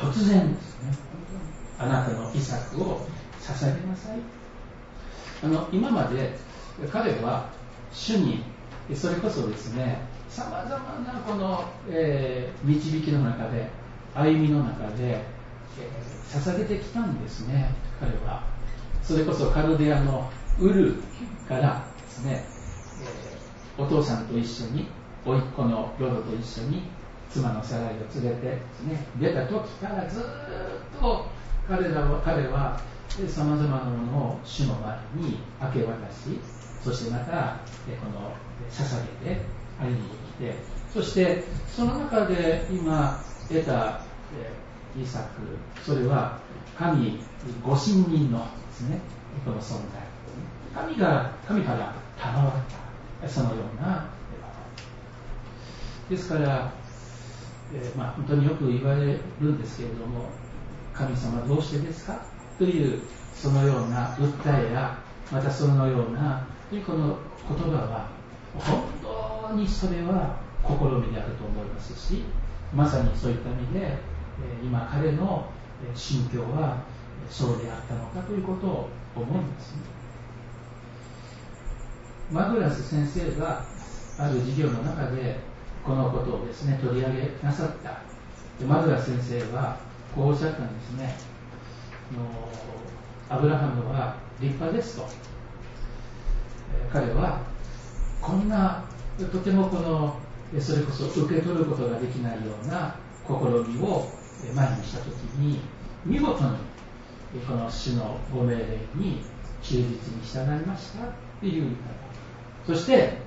突然ですね、あなたのイサクを捧げなさい。今まで彼は主にそれこそですね、さまざまなこの、導きの中で、歩みの中で、捧げてきたんですね。彼はそれこそカルデアのウルからですね、お父さんと一緒に甥っ子のロドと一緒に妻のサライを連れてですね、出た時からずっと彼はさまざまなものを主の前に明け渡し、そしてまたこの捧げて歩んできて、そしてその中で今得たイサク、それは神ご神人のですね、この存在、神から賜ったそのようなですから、本当によく言われるんですけれども、神様どうしてですかというそのような訴えや、またそのようなこの言葉は本当にそれは試みであると思いますし、まさにそういった意味で今彼の心境はそうであったのかということを思いますね。マグラス先生がある授業の中でこのことをですね取り上げなさった。マグラス先生はこうおっしゃったんですね。アブラハムは立派ですと。彼はこんなとてもそれこそ受け取ることができないような試みを前にしたときに、見事にこの主のご命令に忠実に従いましたという言い方。そして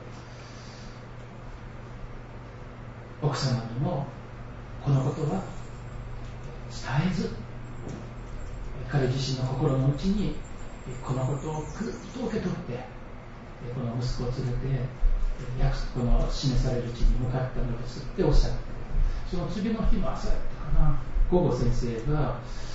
奥様にもこのことは伝えず、彼自身の心の内にこのことをぐっと受け取って、この息子を連れてこの示される地に向かったのですっておっしゃって、その次の日の朝やったかな、午後先生が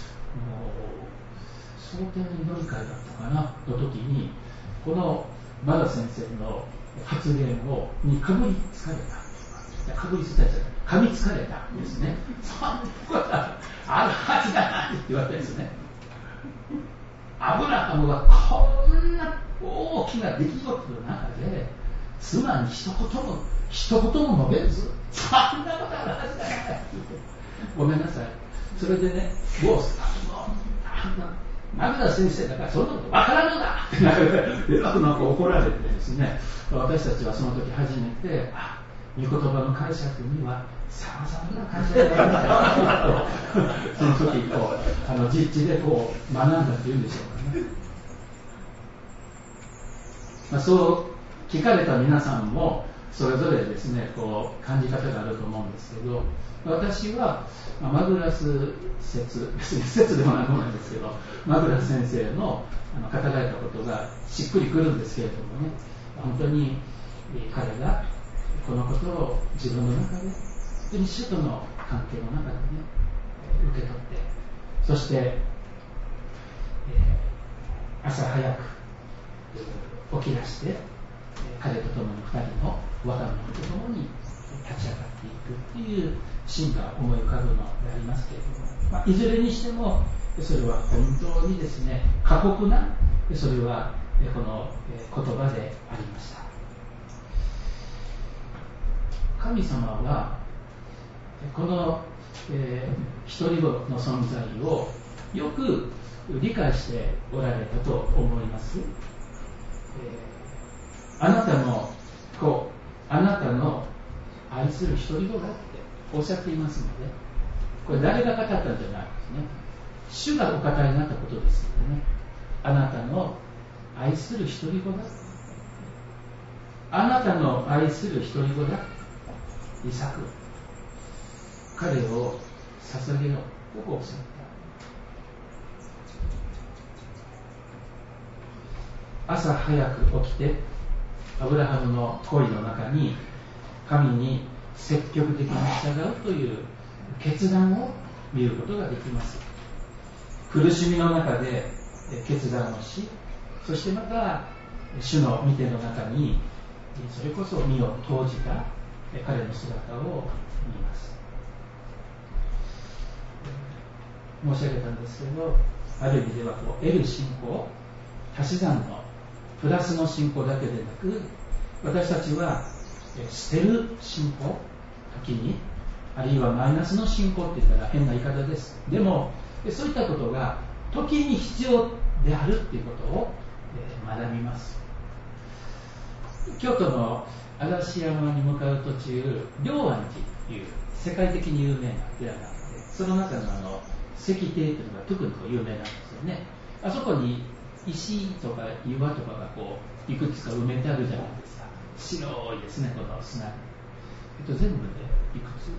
蒼天祈り会だったかなの時に、このマダ先生の発言にかぶりつかれた、噛みつかれたんですね。そんなことはあるはずがないって言われたんですね。アブラハムはこんな大きな出来事の中で妻に一言も述べず、そんなことあるはずがないって言って、ごめんなさい、それでね、もうマグダ先生だからそんなことわからんのだってなんか怒られてですね、私たちはその時初めて御言葉の解釈にはさまざまな解釈があるんだとその時実地で学んだというんでしょうかね。そう聞かれた皆さんもそれぞれですね感じ方があると思うんですけど、私はマグラス説でもないものなんですけど、マグラス先生の語られたことがしっくりくるんですけれどもね、本当に彼がこのことを自分の中で本当に主との関係の中でね受け取って、そして、朝早く起き出して彼と共に2人の若者と共に立ち上がっていくっていうシーンが思い浮かぶのでありますけれども、いずれにしてもそれは本当にですね過酷なそれはこの言葉でありました。神様はこの、一人子の存在をよく理解しておられたと思います。あなたの子、あなたの愛する一人子だっておっしゃっていますので、これ誰が語ったんじゃないですね。主がお語りになったことですよね。あなたの愛する一人子だ、あなたの愛する一人子だ、イサク、彼を捧げようとおっしゃった。朝早く起きてアブラハムの恋の中に神に積極的に従うという決断を見ることができます。苦しみの中で決断をし、そしてまた主の御手の中にそれこそ身を投じた彼の姿を見ます。 申し上げたんですけど、ある意味では得る信仰、足し算のプラスの信仰だけでなく、私たちは捨てる信仰、時に、あるいはマイナスの信仰って言ったら変な言い方です。でもそういったことが時に必要であるっていうことを学びます。京都の嵐山に向かう途中、龍安寺という世界的に有名な寺があって、その中の石庭というのが特に有名なんですよね。あそこに石とか岩とかがいくつか埋めてあるじゃないですか。白いですね、この砂に。全部でいくつ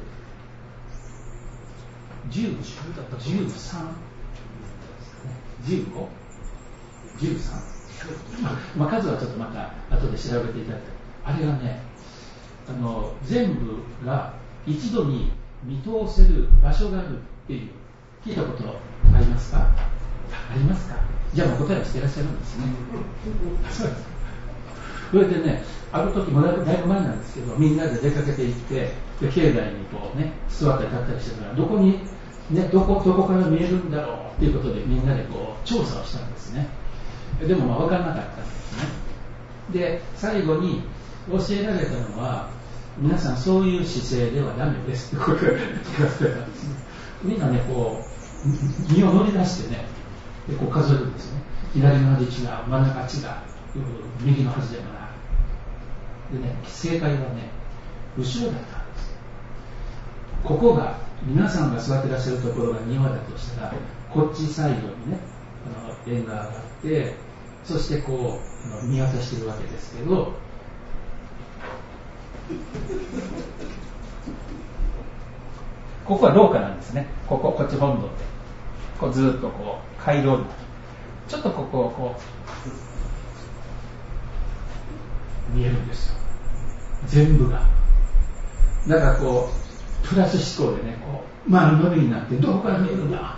？10、13、15、13、数はちょっとまた後で調べていただいて、あれがね、全部が一度に見通せる場所があるっていう、聞いたことありますか？ありますか？じゃあもう答えをしていらっしゃるんですね。そうです。それでね、ある時もだいぶ前なんですけど、みんなで出かけて行って、で境内に座ったり立ったりしてたら、どこに、どこから見えるんだろうっていうことでみんなで調査をしたんですね。でも分からなかったんですね。で、最後に教えられたのは、皆さんそういう姿勢ではダメですってことを聞かせてたんですね。みんなね、身を乗り出してね、で数えるんですね。左の端違う、真ん中違う、右の端でもない。でね、正解はね、後ろだったんです。ここが皆さんが座ってらっしゃるところが庭だとしたら、こっちサイドにね、縁側があって、そして見渡しているわけですけど、ここは廊下なんですね。こっち本堂でずっと回廊になる。ちょっと見えるんですよ、全部が。だからプラス思考でね、丸伸びになって、どこから見えるんだって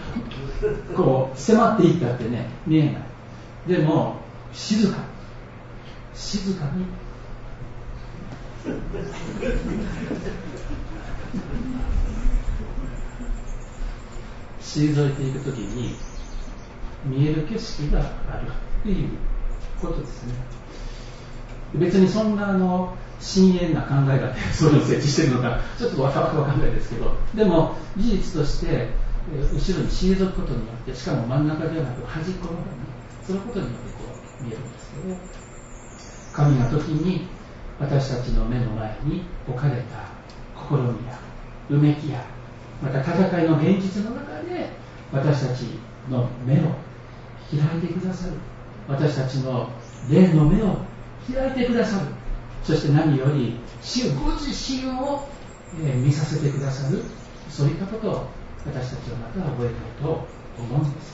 迫っていったってね、見えない。でも静かに退いていくときに見える景色があるっていうことですね。別にそんな深遠な考えがそういうのを設置しているのかちょっとわかんないですけど、でも事実として後ろに退くことによって、しかも真ん中ではなく端っこの方にそのことによって見えるんですけど、神が時に私たちの目の前に置かれた試みやうめきや、また戦いの現実の中で私たちの目を開いてくださる、私たちの霊の目を開いてくださる、そして何より主ご自身を見させてくださる、そういったことを私たちはまた覚えたいと思うんです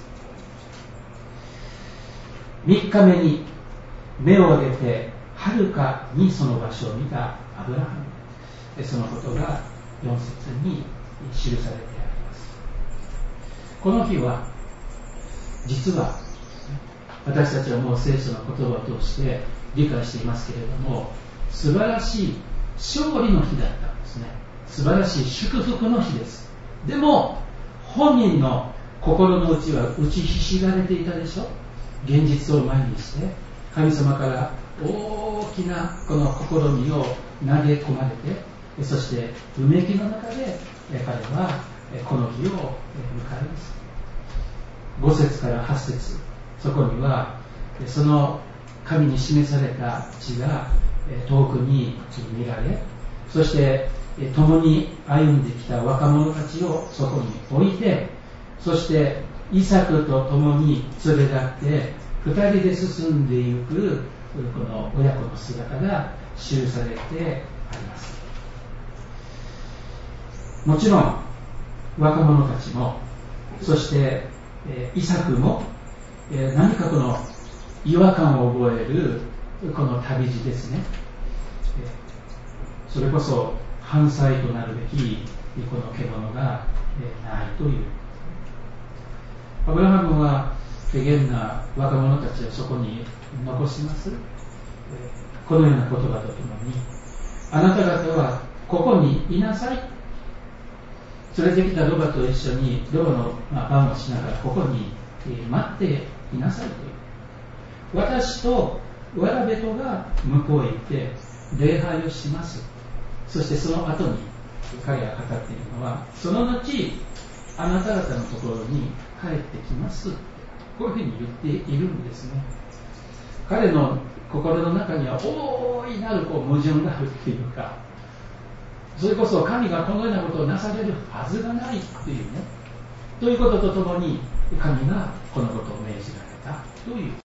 。3日目に目を上げてはるかにその場所を見たアブラハム、そのことが4節に記されてあります。この日は実は私たちはもう聖書の言葉を通して理解していますけれども、素晴らしい勝利の日だったんですね。素晴らしい祝福の日です。でも本人の心の内は打ちひしがれていたでしょ。現実を前にして神様から大きなこの試みを投げ込まれて、そしてうめきの中で彼はこの日を迎えます。5節から8節、そこにはその神に示された地が遠くに見られ、そして共に歩んできた若者たちをそこに置いて、そしてイサクと共に連れ立って2人で進んでいくこの親子の姿が記されてあります。もちろん若者たちも、そしてイサクも何かこの違和感を覚えるこの旅路ですね。それこそ犯罪となるべきこの獣がないという。アブラハムは怪げな若者たちをそこに残します。このような言葉とともに、あなた方はここにいなさい。 連れてきたロバと一緒にロバの番をしながらここに待っていなさいという。私とわらべとが向こうへ行って礼拝をします。そしてその後に彼が語っているのは、その後あなた方のところに帰ってきますって、こういうふうに言っているんですね。彼の心の中には大いなる矛盾があるっていうか、それこそ神がこのようなことをなされるはずがないっていうね、ということとともに神がこのことを命じられたという